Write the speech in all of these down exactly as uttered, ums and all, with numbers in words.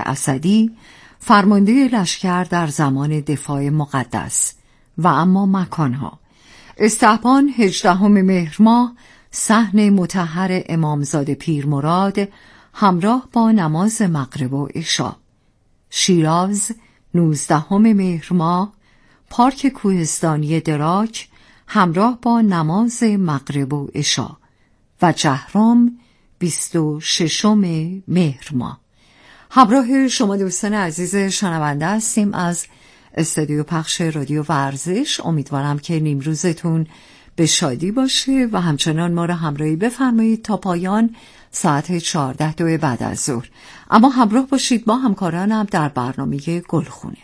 اسدی فرمانده لشکر در زمان دفاع مقدس. و اما مکانها: استحبان هجدهم مهر ماه، صحن مطهر امامزاده پیرمراد همراه با نماز مغرب و عشا. شیراز نوزدهم مهر ماه، پارک کوهستانی دراک همراه با نماز مغرب و عشا. و جهرم بیست و ششم مهر ماه. همراه شما دوستان عزیز شنونده هستیم از استودیو پخش رادیو ورزش. امیدوارم که نیمروزتون به شادی باشه و همچنان ما را همراهی بفرمایید تا پایان ساعت چهارده دو بعد از ظهر. اما همراه باشید با همکارانم در برنامه گلخونه.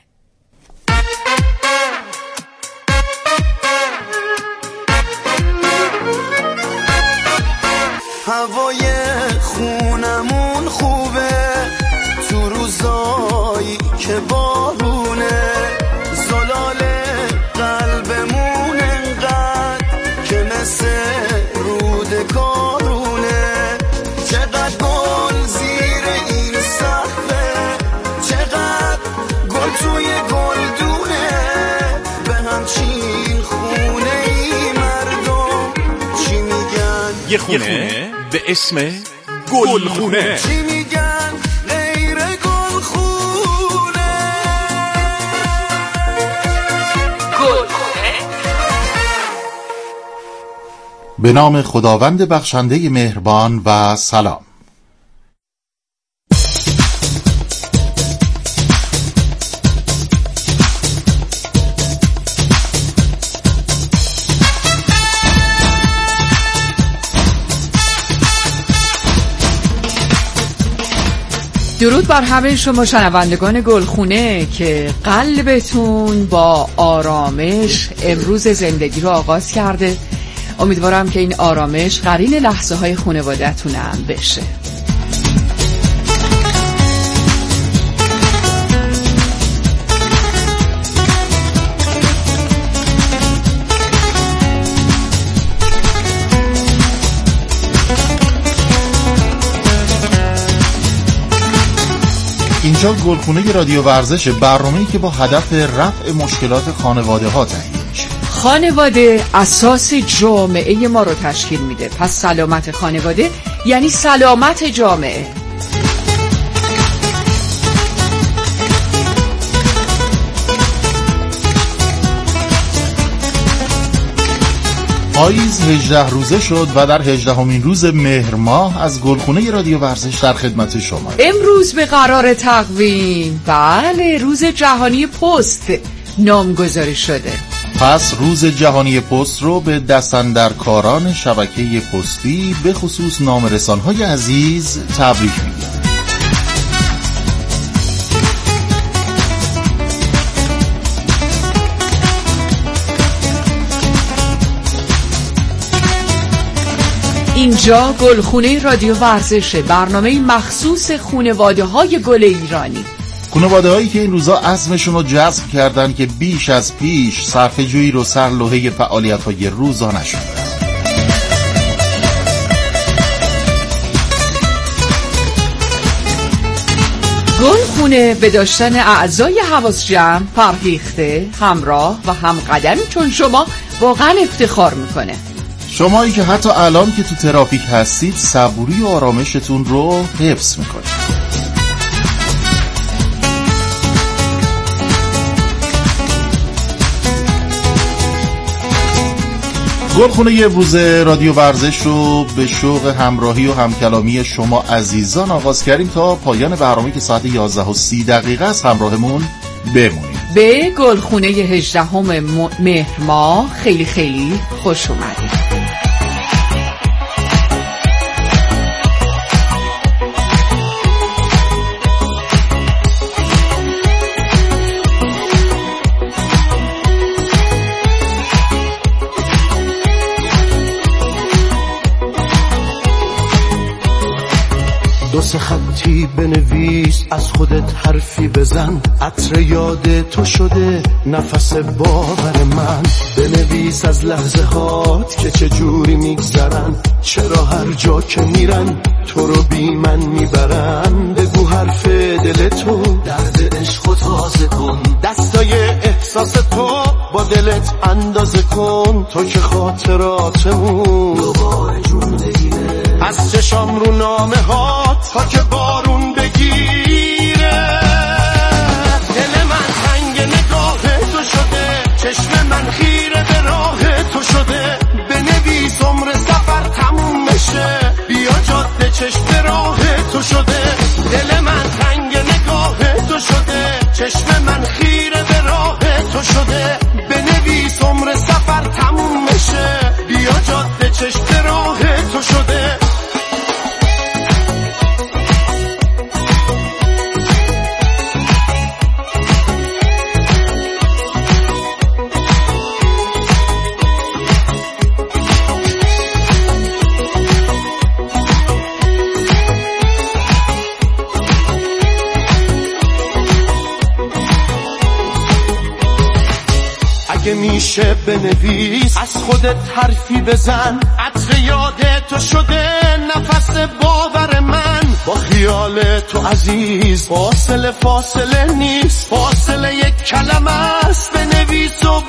هوای خونمون خوبه تو روزایی که بارونه، زلال قلبمون انقدر که مثل رود کارونه. چقدر گل زیر این صحفه، چقدر گل توی گلدونه، به همچین خونه ای مردم چی میگن؟ یه خونه به اسم گلخونه. چی میگن غیر گلخونه؟ گلخونه. به نام خداوند بخشنده مهربان و سلام. درود بر همه شما شنوندگان گلخونه که قلبتون با آرامش امروز زندگی رو آغاز کرده. امیدوارم که این آرامش قرین لحظه های خانواده‌تون هم بشه. اینجا گلخونه رادیو ورزش، برنامه‌ای که با هدف رفع مشکلات خانواده ها تهیه میشه. خانواده اساس جامعه ما رو تشکیل میده، پس سلامت خانواده یعنی سلامت جامعه. پاییز هجده روزه شد و در هجدهمین روز مهر ماه از گلخونه رادیو ورزش در خدمت شما. امروز به قرار تقویم بله روز جهانی پست نامگذاری شده. پس روز جهانی پست رو به دستاندرکاران شبکه پستی به خصوص نامه‌رسان‌های عزیز تبریک میگم. اینجا گلخونه رادیو ورزش، برنامه مخصوص خانواده های گل ایرانی. خانواده هایی که این روزا عزمشون رو جذب کردن که بیش از پیش صرفه‌جویی رو سر لوحه فعالیت های روزانه شدن. گلخونه به داشتن اعضای حواس جمع، فرهیخته، همراه و همقدمی چون شما واقعا افتخار میکنه. شمایی که حتی الان که تو ترافیک هستید صبوری و آرامشتون رو حفظ میکنید. گلخونه یه روز رادیو ورزش رو به شوق همراهی و همکلامی شما عزیزان آغاز کردیم تا پایان برنامه که ساعت یازده و سی دقیقه است همراهمون بمونید. به گلخونه هجدهم مهر ماه خیلی خیلی خوش اومدید. دو سه خطی بنویس، از خودت حرفی بزن، عطر یاد تو شده نفس باور من. بنویس از لحظه هات که چجوری میگذرن، چرا هر جا که میرن تو رو بی من میبرن. بگو حرف دل تو، درد عشق و تازه کن، دستای احساس تو با دلت اندازه کن. تو که خاطراتمون دوباره جون بگیره، از چشام رو نامه ها تا که بارون بگیره. دل من تنگ نگاه تو شده، چشم من خیره به راه تو شده. بنویس عمر سفر تموم بشه، بیا جاده چشم راه تو شده. دل من تنگ نگاه تو شده، چشم من خیره به راه تو شده. بنویس عمر سفر تموم بشه، بیا جاده چشم راه تو شده. اگه میشه بنویس، از خودت حرفی بزن. عطر یاد تو شده نفس باور من، با خیال تو عزیز فاصله فاصله نیست. فاصله یک کلمه است، بنویس و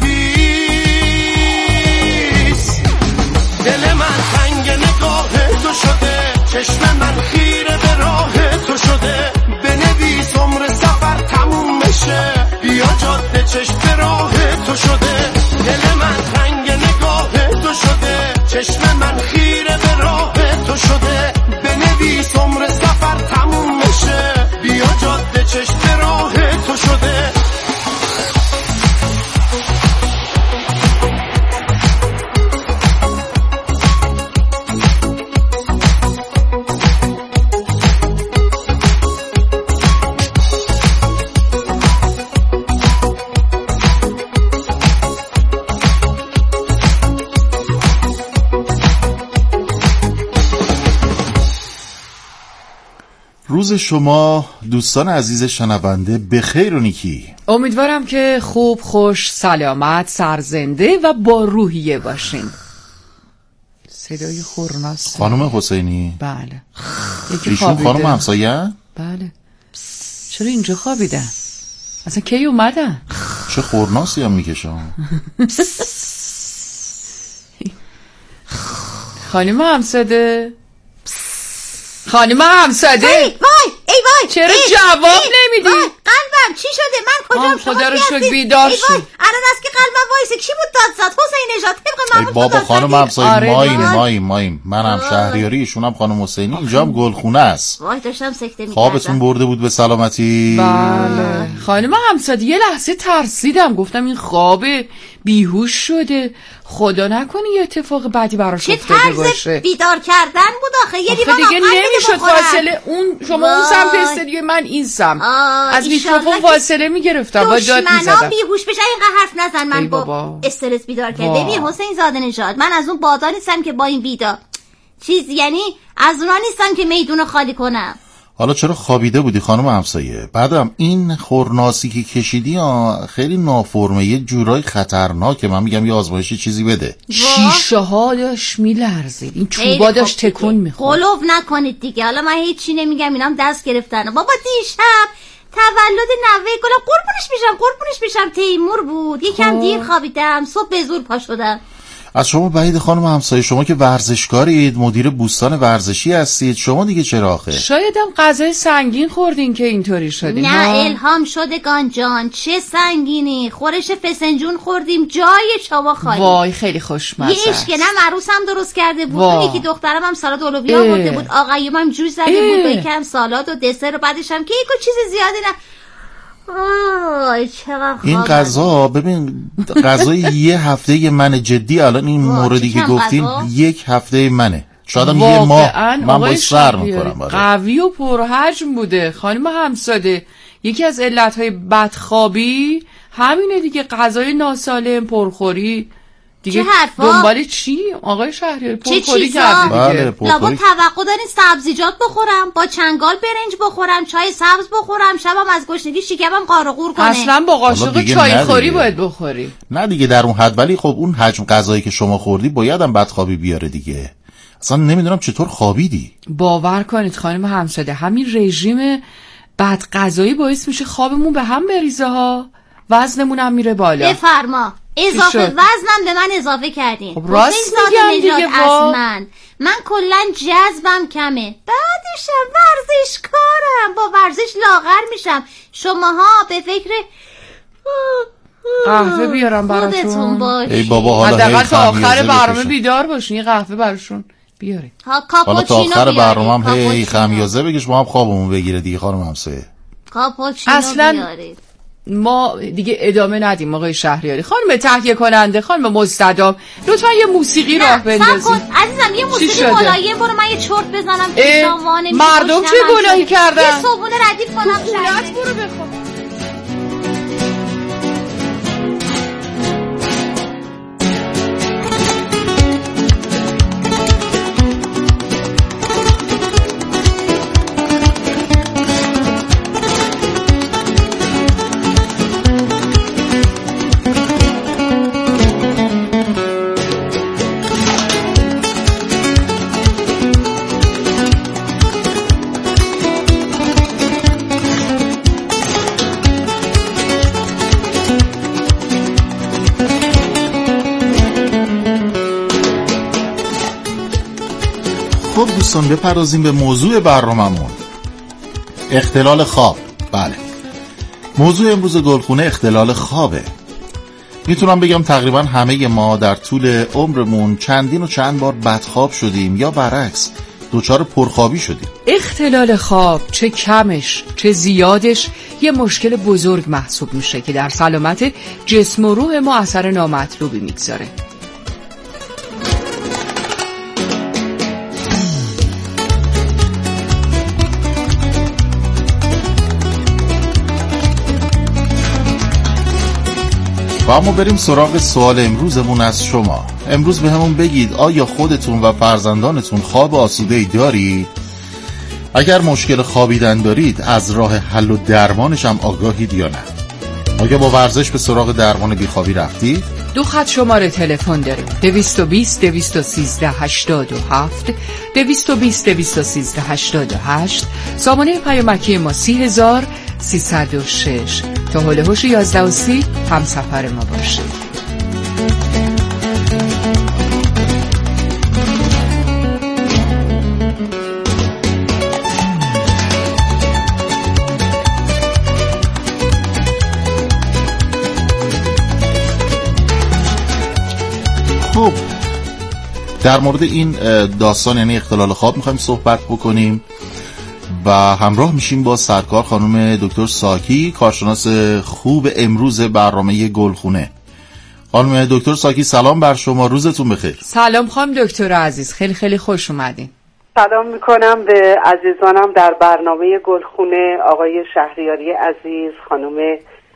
بنویس. دل من تنگ نگاه تو شده، چشم من خیره به راه تو شده. بنویس عمر سفر تموم بشه، بیا جاده چشم راه تو شده. دل من تنگ نگاه تو شده، چشم من خیره به راه تو شده. بنویس عمر سفر تموم بشه، بیا جاده چشم راه تو شده. روز شما دوستان عزیز شنونده بخیر و نیکی. امیدوارم که خوب، خوش، سلامت، سرزنده و با روحیه باشین. صدای خورناس خانم حسینی؟ بله. یکی ایشون خوابیده. خانم همسایه؟ بله. چرا اینجا خوابیدن؟ اصلا کی اومدن؟ چه خورناسی هم میکشم. خانم همساده، خانم همساده، وای وای ای وای، چرا جواب نمیدی؟ قلبم چی شده؟ من کجام؟ خدا رو شکر بیدار شد. الان است که قلبم وایسه. کی بود داد زد؟ حسین نژاد طبق معمول. بابا خانم همسایه آره ماییم من. ماییم ماییم منم شهریاری، ایشون هم خانم حسینی. اینجا هم گلخونه است. وای داشتم سکته می‌کردم. خوابتون برده بود به سلامتی؟ بله. خانم همساده یه لحظه ترسیدم، گفتم این خواب بیهوش شده، خدا نکنه یه اتفاق بدی براش افتاده باشه. چه طرز بیدار کردن بود آخه. یه دیگه نمیشد فاصله، اون شما اون سمت استدیو، من این سمت، از میکروفون فاصله میگرفتم با داد میزدم. دشمنا بیهوش بشه اینقدر حرف نزن. من با استرس بیدار کرده. ببین حسین زاده نژاد، من از اون بادا نیستم که با این بیدا چیز، یعنی از اونا نیستم که میدونو خالی کنم. حالا چرا خوابیده بودی خانم همسایه؟ بعدم این خورناسی که کشیدی خیلی نافرمه، یه جورای خطرناکه. من میگم یه آزمایشی چیزی بده. شیشه ها داشت میلرزید، این چوبا داشت تکون میخورد. قلوب نکنید دیگه. حالا من هیچی نمیگم، اینام دست گرفتن. بابا دیشب تولد نوه گلم، قربونش میشم قربونش میشم تیمور بود. یکم دیر خوابیدم، صبح به زور پا شدم. از شما بعید خانم همسایه، شما که ورزشکارید، مدیر بوستان ورزشی هستید، شما دیگه چرا آخه؟ شاید هم غذای سنگین خوردین که اینطوری شدین. نه الهام شدگان جان، چه سنگینی. خورش فسنجون خوردیم جای شما خالی. وای خیلی خوشمزه. یه اشکنم عروسم درست کرده بود. اون یکی دخترم هم سالاد اولوبیا آورده بود. آقایوم هم جوش زده اه. بود با یکم سالاد و دسر و بعدش هم کیک و چیز زیادی نه. آی چقدر این غذا، ببین غذای یه هفته من جدی، الان این موردی که گفتین یک هفته منه، شاید هم یه ماه من باید سر میکنم. قوی و پرحجم بوده خانم همساده. یکی از علتهای بدخوابی همینه دیگه، غذای ناسالم، پرخوری دیگه. دنبال چی آقای شهریاری؟ پرخوری کردی دیگه. لابا توقع دارین سبزیجات بخورم، با چنگال برنج بخورم، چای سبز بخورم، شبم از گشنگی شکمم قارقور کنه. اصلا با قاشق چای خوری باید بخوری. نه دیگه در اون حد، ولی خب اون حجم غذایی که شما خوردی باید هم بدخوابی بیاره دیگه. اصلا نمیدونم چطور خوابیدی. باور کنید خانم همساده همین رژیم بد غذایی باعث میشه خوابمون به هم بریزه ها، وزنمون هم میره بالا. بفرما اضافه وزنم به من اضافه کردین. خب راست میگم دیگه از من من کلا جذبم کمه، بعدشم ورزشکارم، با ورزش لاغر میشم. شماها به فکر قهوه بیارم براتون. ای بابا حالا حداقل تا آخر برنامه بیدار باشین یه قهوه براشون بیارید. حالا تا آخر برنامه هم هی خمیازه بگیش با هم خوابمون بگیره دیگه خانم همسایه. کاپوچینو اصلا بیارید. ما دیگه ادامه ندیم آقای شهریاری. خانم تهیه کننده، خانم مستدام، لطفا یه موسیقی راه بندازید. عزیزم یه موسیقی ملایم برو من یه چرت بزنم. مردم چه گناهی کردن؟ یه صبونه ردیف کنم. خونت برو بخواب. خب دوستان بپردازیم به موضوع برنامه‌مون، اختلال خواب. بله، موضوع امروز گلخونه اختلال خوابه. میتونم بگم تقریبا همه ما در طول عمرمون چندین و چند بار بدخواب شدیم یا برعکس دوچار پرخوابی شدیم. اختلال خواب چه کمش چه زیادش یه مشکل بزرگ محسوب میشه که در سلامت جسم و روح ما اثر نامطلوبی میگذاره. و اما بریم سراغ سوال امروزمون از شما. امروز به همون بگید آیا خودتون و فرزندانتون خواب آسوده‌ای دارید؟ اگر مشکل خوابیدن دارید از راه حل و درمانش هم آگاهید یا نه؟ آیا با ورزش به سراغ درمان بیخوابی رفتید؟ دو خط شماره تلفن داریم: دویست و بیست دویست و سیزده هشتاد و هفت دویست و بیست دویست و سیزده هشتاد و هشت. سامانه پیامکی ما سی هزار سیصد و شش. تا هول هوش یازده و سی هم سفر ما باشید. خب در مورد این داستان یعنی اختلال خواب میخوایم صحبت بکنیم و همراه میشیم با سرکار خانم دکتر ساکی، کارشناس خوب امروز برنامه گلخونه. خانم دکتر ساکی سلام بر شما، روزتون بخیر. سلام خانم دکتر عزیز، خیلی خیلی خوش اومدین. سلام میکنم به عزیزانم در برنامه گلخونه، آقای شهریاری عزیز، خانم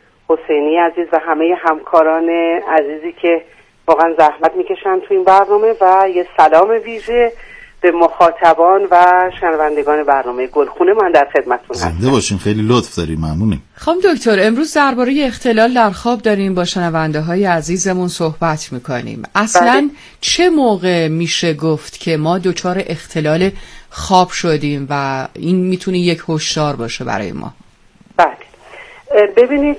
حسینی عزیز و همه همکاران عزیزی که واقعا زحمت میکشن تو این برنامه و یه سلام ویژه به مخاطبان و شنوندگان برنامه گلخونه. من در خدمتتون هستم. زنده باشین، خیلی لطف داریم، ممنونیم. خانم دکتر امروز درباره اختلال در خواب داریم با شنونده های عزیزمون صحبت میکنیم. اصلا بله. چه موقع میشه گفت که ما دچار اختلال خواب شدیم و این میتونه یک هشدار باشه برای ما؟ بله ببینید،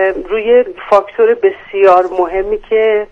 روی فاکتور بسیار مهمی که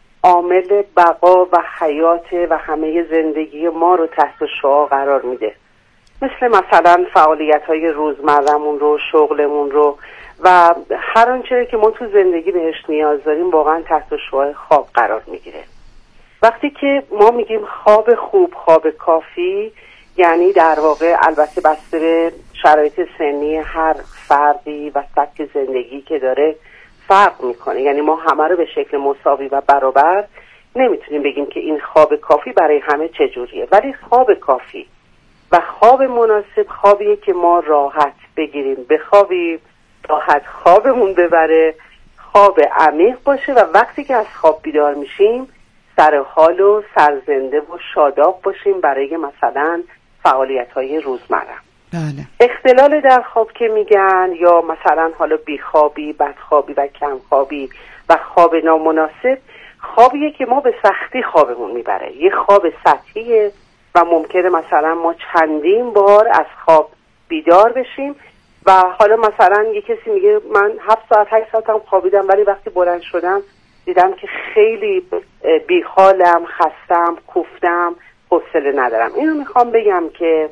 عامل بقا و حیات و همه زندگی ما رو تحت شعاع قرار میده، مثل مثلا فعالیت‌های روزمره‌مون رو، شغلمون رو و هر آنچه که ما تو زندگی بهش نیاز داریم واقعا تحت شعاع خواب قرار میگیره. وقتی که ما میگیم خواب خوب، خواب کافی، یعنی در واقع البته بسته به شرایط سنی هر فردی و سبک زندگی که داره فرق میکنه، یعنی ما همه رو به شکل مساوی و برابر نمیتونیم بگیم که این خواب کافی برای همه چجوریه، ولی خواب کافی و خواب مناسب خوابیه که ما راحت بگیریم بخوابیم، راحت خوابمون ببره، خواب عمیق باشه و وقتی که از خواب بیدار میشیم سر حال و سرزنده و شاداب باشیم برای مثلا فعالیت‌های روزمره. بله. اختلال در خواب که میگن، یا مثلا حالا بیخوابی، بدخوابی و کمخوابی و خواب نامناسب، خوابیه که ما به سختی خوابمون میبره، یه خواب سطحیه و ممکنه مثلا ما چندین بار از خواب بیدار بشیم و حالا مثلا یه کسی میگه من هفت ساعت هشت ساعت هم خوابیدم ولی وقتی بلند شدم دیدم که خیلی بیحالم، خستم، کوفتم، حوصله ندارم. اینو میخوام بگم که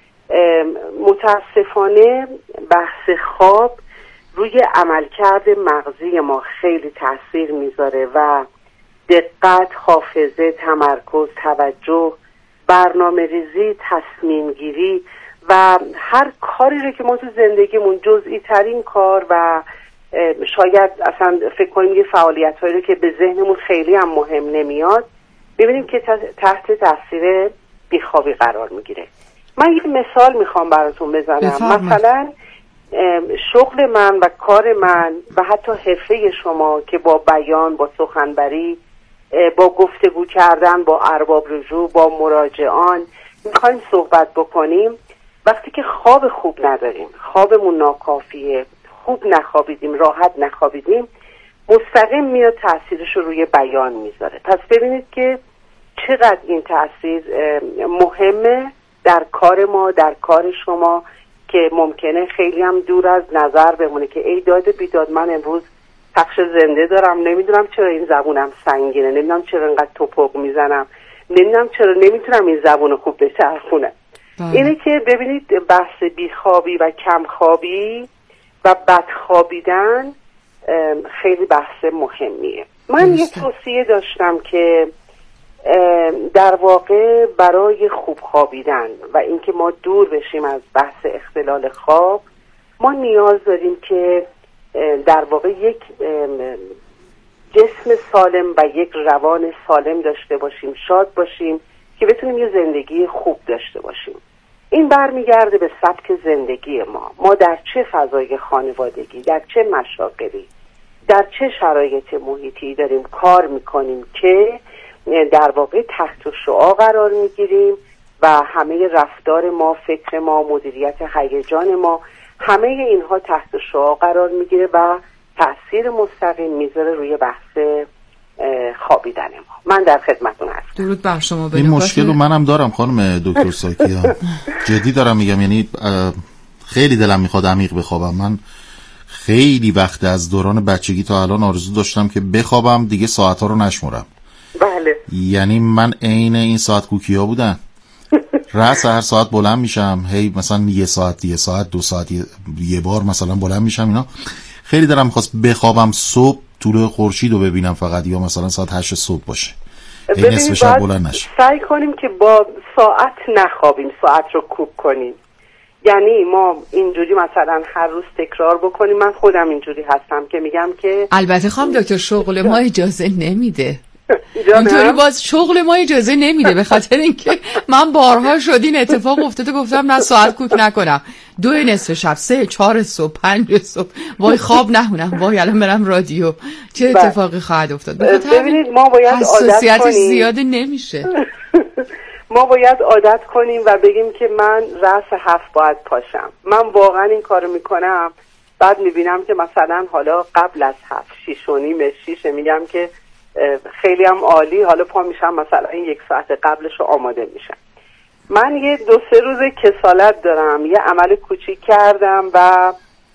متاسفانه بحث خواب روی عملکرد مغزی ما خیلی تاثیر میذاره و دقت، حافظه، تمرکز، توجه، برنامه ریزی، تصمیم گیری و هر کاری رو که ما تو زندگیمون جزئی ترین کار و شاید اصلا فکر کنیم یه فعالیت هایی رو که به ذهنمون خیلی هم مهم نمیاد ببینیم که تحت تاثیر بیخوابی قرار میگیره. من یه مثال میخوام براتون بزنم. بفرمایید. مثلا شغل من و کار من و حتی حرفه شما که با بیان، با سخنوری، با گفتگو کردن با ارباب رجوع، با مراجعان میخوایم صحبت بکنیم، وقتی که خواب خوب نداریم، خوابمون ناکافیه، خوب نخوابیدیم، راحت نخوابیدیم، مستقیم میاد تأثیرش رو روی بیان میذاره. پس ببینید که چقدر این تأثیر مهمه در کار ما، در کار شما که ممکنه خیلی هم دور از نظر بمونه که ای داد بیداد من امروز پخش زنده دارم، نمیدونم چرا این زبونم سنگینه، نمیدونم چرا اینقدر توپق میزنم، نمیدونم چرا نمیتونم این زبون خوب بچرخونم. اینه که ببینید بحث بیخوابی و کمخوابی و بدخوابیدن خیلی بحث مهمیه. من یه توصیه داشتم که در واقع برای خوب خوابیدن و اینکه ما دور بشیم از بحث اختلال خواب ما نیاز داریم که در واقع یک جسم سالم و یک روان سالم داشته باشیم، شاد باشیم که بتونیم یه زندگی خوب داشته باشیم. این برمیگرده به سبک زندگی ما. ما در چه فضای خانوادگی، در چه مشاغلی، در چه شرایط محیطی داریم کار میکنیم که در واقع تحت شعاع قرار میگیریم و همه رفتار ما، فکر ما، مدیریت هیجان ما، همه اینها تحت شعاع قرار میگیره و تأثیر مستقیم میذاره روی بحث خوابیدن ما. من در خدمتتون هستم. درود بر شما. این مشکل رو منم دارم خانم دکتر ساکیا. جدی دارم میگم، یعنی خیلی دلم میخواد عمیق بخوابم. من خیلی وقت از دوران بچگی تا الان آرزو داشتم که بخوابم دیگه ساعت‌ها رو نشمرم. بله. یعنی من عین این ساعت کوکیا بودن. رأس هر ساعت بلند میشم، هی مثلا یه ساعت یه ساعت دو ساعت یه, یه بار مثلا بلند میشم. اینا خیلی دلم میخواست بخوابم صبح طلوع خورشید رو ببینم فقط، یا مثلا ساعت هشت صبح باشه، این نصف شب بلند نشه. سعی کنیم که با ساعت نخوابیم، ساعت رو کوک کنیم. یعنی ما اینجوری مثلا هر روز تکرار بکنیم. من خودم اینجوری هستم که میگم که البته خانم دکتر شغل ما اجازه نمیده، اینطوری باز شغل ما اجازه نمیده، به خاطر اینکه من بارها شد این اتفاق افتاده گفتم نه ساعت کوک نکنم، دو نصف شب، سه، چهار صبح، پنج صبح، وای خواب نهونم، وای الان برم رادیو، چه اتفاقی خواهد افتاد. ببینید ما باید عادت کنیم، زیاده نمیشه. ما باید عادت کنیم و بگیم که من رأس هفت باید پاشم. من واقعا این کارو میکنم، بعد میبینم که مثلا حالا قبل از هفت، شیش و نیم، شیش، میگم که خیلی هم عالی، حالا پا میشم مثلا این یک ساعت قبلش رو آماده میشم. من یه دو سه روز کسالت دارم، یه عمل کوچیک کردم و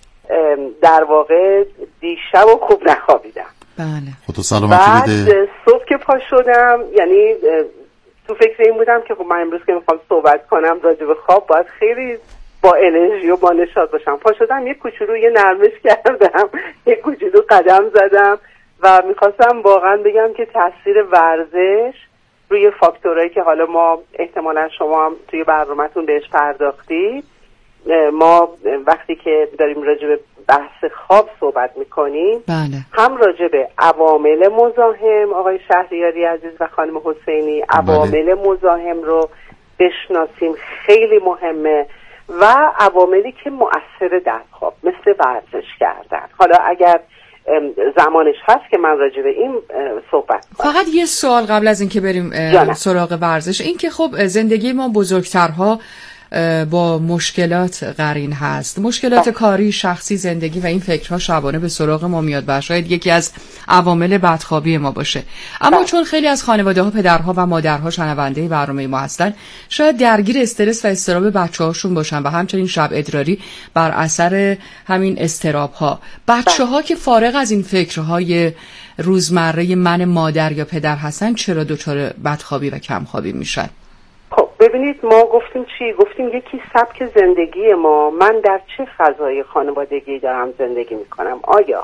در واقع دیشب و خوب نخوابیدم. بله. خدا سلامتی بده. بعد صبح که پا شدم، یعنی تو فکر این بودم که خب من امروز که میخوام صحبت کنم راجع به خواب باید خیلی با انرژی و با نشاط باشم. پا شدم یه کوچولو یه نرمش کردم، یه کوچولو قدم زدم و میخواستم واقعا بگم که تاثیر ورزش روی فاکتورهایی که حالا ما احتمالا شما هم توی برنامه‌تون بهش پرداختید، ما وقتی که داریم راجع به بحث خواب صحبت میکنیم بله. هم راجع به عوامل مزاحم آقای شهریاری عزیز و خانم حسینی، عوامل بله. مزاحم رو بشناسیم، خیلی مهمه، و عواملی که مؤثر در خواب مثل ورزش کردن. حالا اگر زمانش هست که من راجع به این صحبت کنم. فقط یه سوال قبل از اینکه بریم سراغ ورزش، این که خب زندگی ما بزرگترها با مشکلات قرین هست، مشکلات کاری، شخصی، زندگی و این فکرها شبانه به سراغ ما میاد و شاید یکی از عوامل بدخوابی ما باشه. اما بله. چون خیلی از خانواده ها پدرها و مادرها شنونده برنامه ما هستن، شاید درگیر استرس و اضطراب بچه‌هاشون باشن و همچنین شب ادراری بر اثر همین اضطراب ها. بچه‌ها که فارغ از این فکرهای روزمره من مادر یا پدر هستن چرا دچار بدخوابی و کمخوابی میشن؟ خب ببینید، ما گفتیم چی؟ گفتیم یکی سبک زندگی ما، من در چه فضای خانوادگی دارم زندگی میکنم. آیا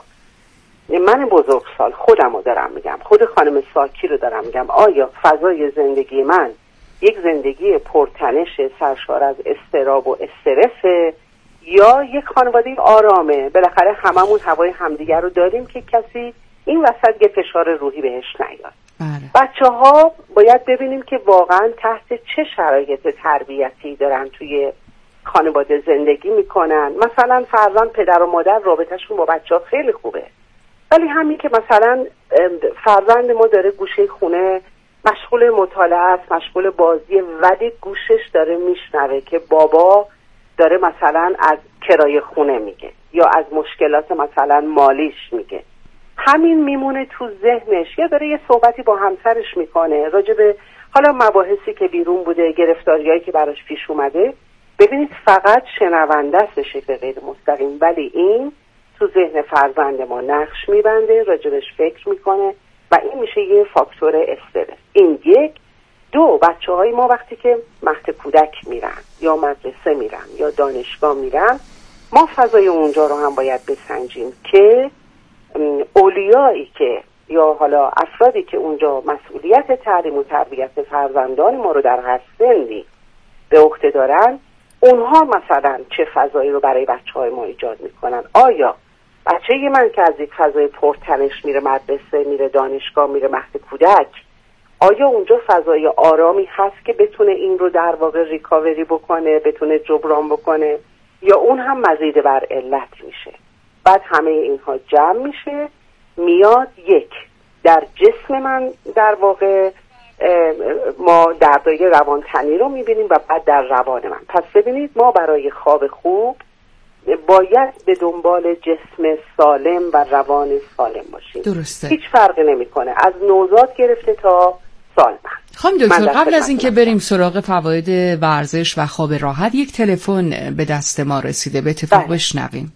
من بزرگسال خودم رو دارم میگم، خود خانم ساکی رو دارم میگم، آیا فضای زندگی من یک زندگی پرتنش سرشار از اضطراب و استرسه یا یک خانواده آرامه؟ بالاخره هممون هوای همدیگر رو داریم که کسی این وسط یه فشار روحی بهش نیاد. بچه ها باید ببینیم که واقعا تحت چه شرایط تربیتی دارن توی خانواده زندگی میکنن. مثلا فرزند پدر و مادر رابطهشون با بچه ها خیلی خوبه، ولی همین که مثلا فرزند ما داره گوشه خونه مشغول مطالعه است، مشغول بازی، ولی گوشش داره میشنوه که بابا داره مثلا از کرایه خونه میگه یا از مشکلات مثلا مالیش میگه، همین میمونه تو ذهنش، یا داره یه صحبتی با همسرش میکنه راجع به حالا مباحثی که بیرون بوده، گرفتاریایی که براش پیش اومده. ببینید فقط شنونده است به شکل غیر مستقیم، ولی این تو ذهن فرزند ما نقش میبنده، راجبش فکر میکنه و این میشه یه فاکتور استرس. این یک. دو، بچه های ما وقتی که مهد کودک میرن یا مدرسه میرن یا دانشگاه میرن، ما فضای اونجا رو هم باید بسنجیم که اولیایی که یا حالا افرادی که اونجا مسئولیت تعلیم و تربیت فرزندان ما رو در هر سنی به عهده دارن، اونها مثلا چه فضایی رو برای بچه های ما ایجاد میکنن. آیا بچه من که از یک فضای پرتنش میره مدرسه، میره دانشگاه، میره مهد کودک، آیا اونجا فضای آرامی هست که بتونه این رو در واقع ریکاوری بکنه، بتونه جبران بکنه، یا اون هم مزید بر علت میشه؟ بعد همه اینها جمع میشه میاد یک، در جسم من در واقع ما دردای روانتنی رو میبینیم و بعد در روان من. پس ببینید ما برای خواب خوب باید به دنبال جسم سالم و روان سالم باشیم. درسته. هیچ فرقی نمیکنه از نوزاد گرفته تا سالمند. خانم دکتر، قبل از اینکه بریم سراغ فواید ورزش و خواب راحت، یک تلفن به دست ما رسیده، به اتفاق بشنویم.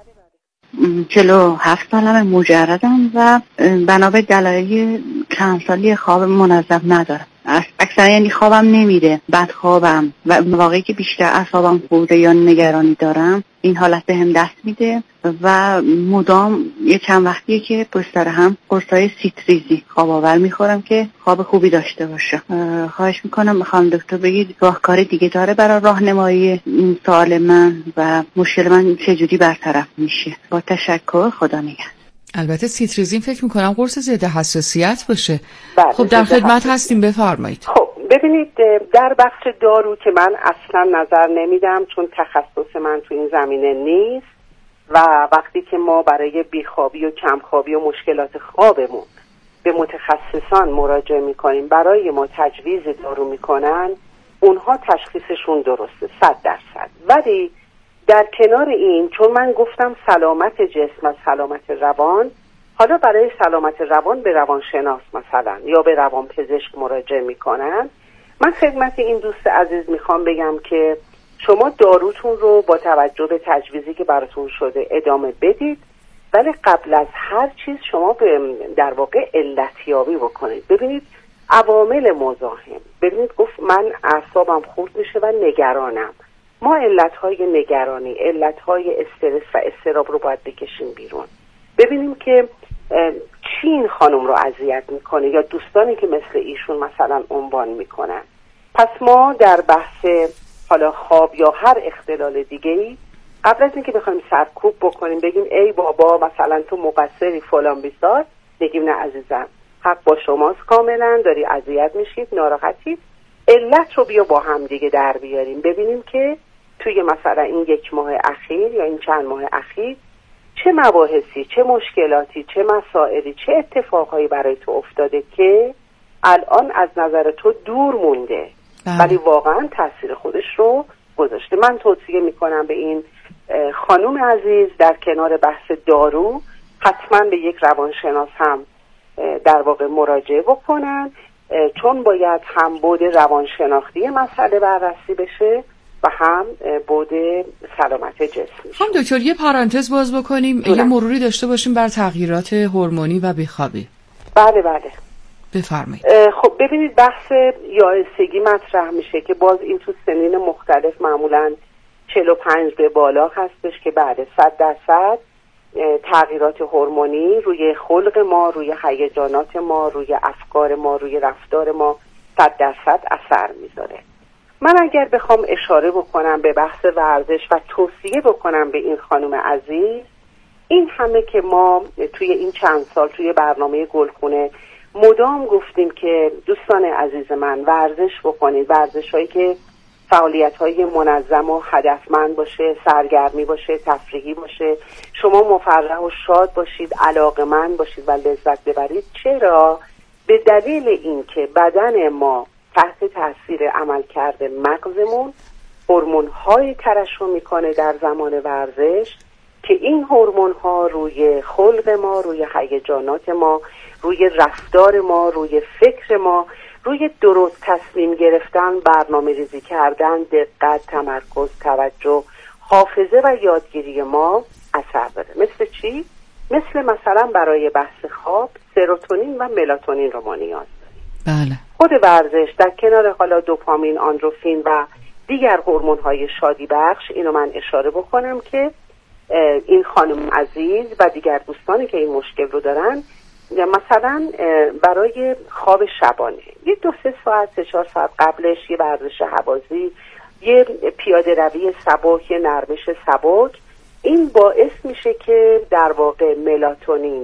چلو هفت سالم مجردم و بنا به دلایل چند سالی خواب منظم ندارم. اکثر یعنی خوابم نمیره، بد خوابم و واقعی که بیشتر اعصابم خورده یا نگرانی دارم این حالت به هم دست میده و مدام یه چند وقتیه که پشت سر هم قرصای سیتریزی خواب آور میخورم که خواب خوبی داشته باشه. خواهش میکنم میخوام دکتر بگید راهکار دیگه داره برای راهنمایی این سوال من و مشکل من چجوری برطرف میشه؟ با تشکر، خدا نگهدار. البته سیتریزین فکر میکنم قرص ضد حساسیت باشه. بله، خب در خدمت هستیم، بفرمایید. خب ببینید، در بخش دارو که من اصلا نظر نمیدم چون تخصص من تو این زمینه نیست و وقتی که ما برای بیخوابی و کمخوابی و مشکلات خوابمون به متخصصان مراجعه میکنیم، برای ما تجویز دارو میکنن، اونها تشخیصشون درسته صد درصد. ولی در کنار این، چون من گفتم سلامت جسم و سلامت روان، حالا برای سلامت روان به روانشناس مثلا یا به روانپزشک مراجعه میکنن. من خدمت این دوست عزیز میخوام بگم که شما داروتون رو با توجه به تجویزی که براتون شده ادامه بدید، ولی قبل از هر چیز شما به در واقع علتیابی بکنید. ببینید عوامل مزاحم، ببینید گفت من اعصابم خورد میشه و نگرانم، ما علتهای نگرانی، علتهای استرس و اضطراب رو باید بکشیم بیرون، ببینیم که چی این خانم رو اذیت میکنه یا دوستانی که مثل ایشون مثلا عنوان میکنن. پس ما در بحث حالا خواب یا هر اختلال دیگه‌ای قبل از اینکه بخوایم سرکوب بکنیم بگیم ای بابا مثلا تو مقصری فلان بیسار، بگیم نه عزیزم، حق با شماست، کاملا داری اذیت میشید، ناراحتید، علت رو بیا با هم دیگه در بیاریم، ببینیم که توی مثلا این یک ماه اخیر یا این چند ماه اخیر چه مباحثی، چه مشکلاتی، چه مسائلی، چه اتفاقهایی برای تو افتاده که الان از نظر تو دور مونده ولی واقعا تاثیر خودش رو گذاشته. من توصیه میکنم به این خانم عزیز در کنار بحث دارو حتما به یک روانشناس هم در واقع مراجعه بکنن، چون باید هم بود روانشناختی مسئله بررسی بشه و هم بود سلامت جسمی. هم دکتر یه پرانتز باز بکنیم، یه مروری داشته باشیم بر تغییرات هورمونی و بیخوابی. بله بله بفرمایید. خب ببینید بحث یائسگی مطرح میشه که باز این تو سنین مختلف معمولاً چهل و پنج به بالا هستش که بعد صد درصد تغییرات هورمونی روی خلق ما، روی هیجانات ما، روی افکار ما، روی رفتار ما صد درصد اثر میذاره. من اگر بخوام اشاره بکنم به بحث ورزش و توصیه بکنم به این خانم عزیز، این همه که ما توی این چند سال توی برنامه گلخونه مدام گفتیم که دوستان عزیز من ورزش بکنید، ورزش هایی که فعالیت های منظم و هدفمند باشه، سرگرمی باشه، تفریحی باشه، شما مفرح و شاد باشید، علاقمند باشید و لذت ببرید. چرا؟ به دلیل اینکه بدن ما تحت تاثیر عملکرد مغزمون هورمون های ترشح میکنه در زمان ورزش که این هورمون ها روی خلق ما، روی هیجانات ما، روی رفتار ما، روی فکر ما، روی درست تصمیم گرفتن، برنامه ریزی کردن، دقت، تمرکز، توجه، حافظه و یادگیری ما اثر داره. مثل چی؟ مثل مثلا برای بحث خواب سروتونین و ملاتونین رو ما نیاز داریم. بله. خود ورزش در کنار حالا دوپامین، آندروفین و دیگر هورمون‌های شادی بخش، اینو من اشاره بکنم که این خانم عزیز و دیگر دوستانی که این مشکل رو دارن مثلا برای خواب شبانه یه دو سه ساعت سه چهار ساعت قبلش یه ورزش هوازی، یه پیاده روی سبک، یه نرمش سبک، این باعث میشه که در واقع ملاتونین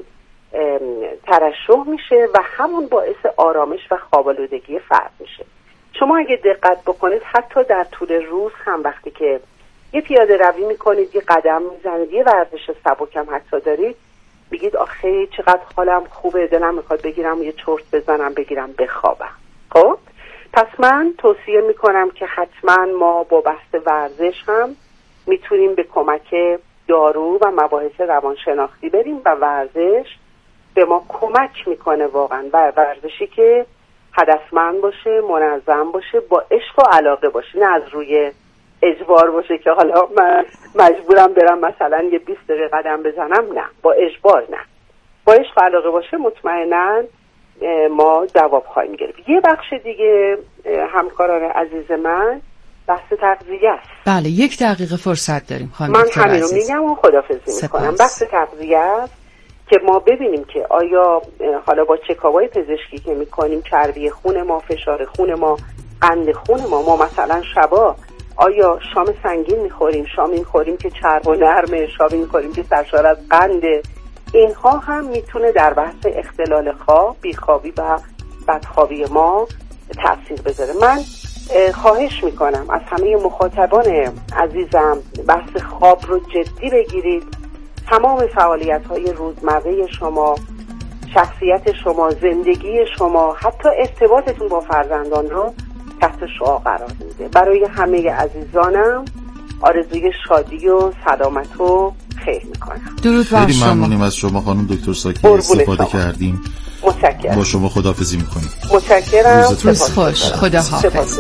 ترشح میشه و همون باعث آرامش و خواب‌آلودگی فرد میشه. شما اگه دقت بکنید حتی در طول روز هم وقتی که یه پیاده روی میکنید، یه قدم میزنید، یه ورزش سبک هم حتی دارید، بگید آخه چقدر حالم خوبه، دلم میخواد بگیرم یه چرت بزنم بگیرم بخوابم. خب پس من توصیه میکنم که حتما ما با بحث ورزش هم میتونیم به کمک دارو و مباحث روانشناختی بریم و ورزش به ما کمک میکنه واقعا، و ورزشی که هدفمند باشه، منظم باشه، با عشق و علاقه باشه، نه از روی اجبار باشه که حالا من مجبورم برم مثلا یه بیست دقیقه قدم بزنم. نه، با اجبار نه، با عشق و علاقه باشه، مطمئناً ما جواب خواهیم گرفت. یه بخش دیگه همکاران عزیز من بحث تغذیه است. بله، یک دقیقه فرصت داریم خانم. من همین رو میگم و خداحافظی میکنم. بحث تغذیه است که ما ببینیم که آیا حالا با چکاپ‌های پزشکی که میکنیم چربی خون ما، فشار خون ما، قند خون ما، ما مثلا شبا آیا شام سنگین میخوریم، شام میخوریم که چرب و نرمه، شام میخوریم که سرشار از قنده، اینها هم میتونه در بحث اختلال خواب، بیخوابی و بدخوابی ما تأثیر بذاره. من خواهش میکنم از همه مخاطبان عزیزم بحث خواب رو جدی بگیرید. تمام فعالیت های روزمره شما، شخصیت شما، زندگی شما، حتی ارتباطتون با فرزندان رو تحت شعاع قرار میده. برای همه عزیزانم آرزوی شادی و سلامت و خیر میکنم. درود بر خیلی شما. ممنونیم از شما خانم دکتر ساکی، استفاده شما. کردیم. متشکرم. با شما خداحافظی میکنیم. متشکرم. روز خوش. خدا حافظ.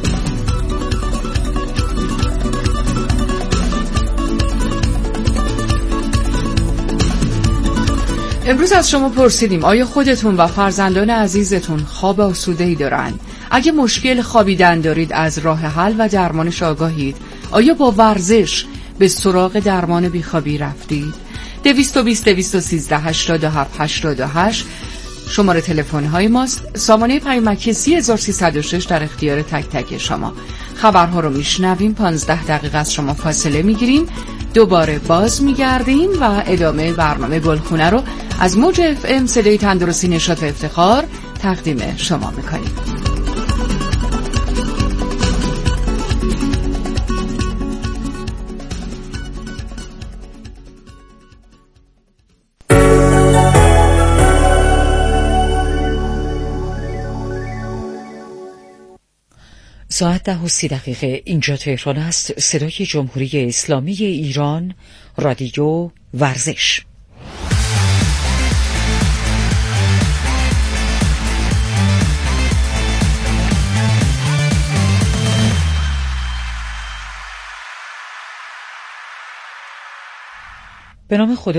امروز از شما پرسیدیم آیا خودتون و فرزندان عزیزتون خواب آسوده‌ای دارند؟ اگه مشکل خوابیدن دارید از راه حل و درمانش آگاهید؟ آیا با ورزش به سراغ درمان بیخوابی رفتید؟ دویست و بیست دویست و سیزده هشتاد و هفت هشتاد و هشت شماره تلفن های ماست. سامانه پیامکی سی هزار و سیصد و شش در اختیار تک تک شما. خبرها رو میشنویم، پانزده دقیقه از شما فاصله میگیریم، دوباره باز میگردیم و ادامه برنامه گلخونه رو از موج اف ام صدای تندرستی، نشاط و افتخار تقدیم شما میکنیم. ساعت ده و سی دقیقه اینجا تهران است. صدای جمهوری اسلامی ایران، رادیو ورزش. به نام خدا.